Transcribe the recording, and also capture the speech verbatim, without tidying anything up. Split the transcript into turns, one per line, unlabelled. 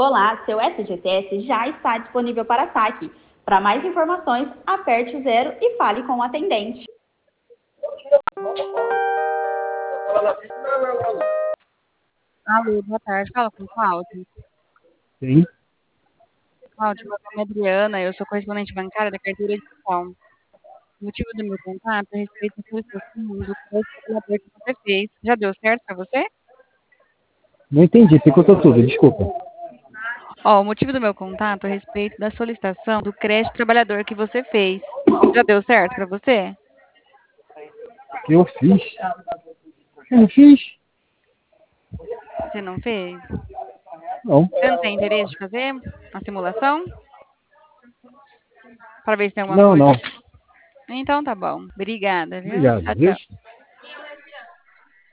Olá, seu S G T S já está disponível para saque. Para mais informações, aperte o zero e fale com o atendente.
Alô, boa tarde. Fala com o Cláudio.
Sim.
Cláudio, meu nome é Adriana, eu sou correspondente bancária da carteira digital. O motivo do meu contato é a respeito da solicitação do crédito trabalhador que você fez. Já deu certo para você?
Não entendi, picotou tudo, desculpa.
Ó, o motivo do meu contato é a respeito da solicitação do crédito trabalhador que você fez. Já deu certo para você?
Eu fiz? Eu não fiz?
Você não fez?
Não.
Você não tem interesse de fazer a simulação? Para ver se tem alguma
Não,
coisa.
não.
Então tá bom. Obrigada, viu?
Obrigado,
Tchau,
viu?
tchau.